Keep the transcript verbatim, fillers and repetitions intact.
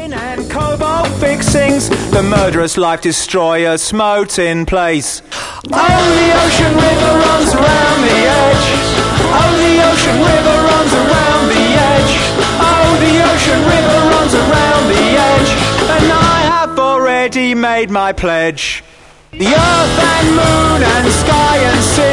Cocaine and cobalt fixings, the murderous life destroyer smote in place. Oh, the ocean river runs around the edge. Oh, the ocean river runs around the edge. Oh, the ocean river runs around the edge. And I have already made my pledge. The earth and moon and sky and sea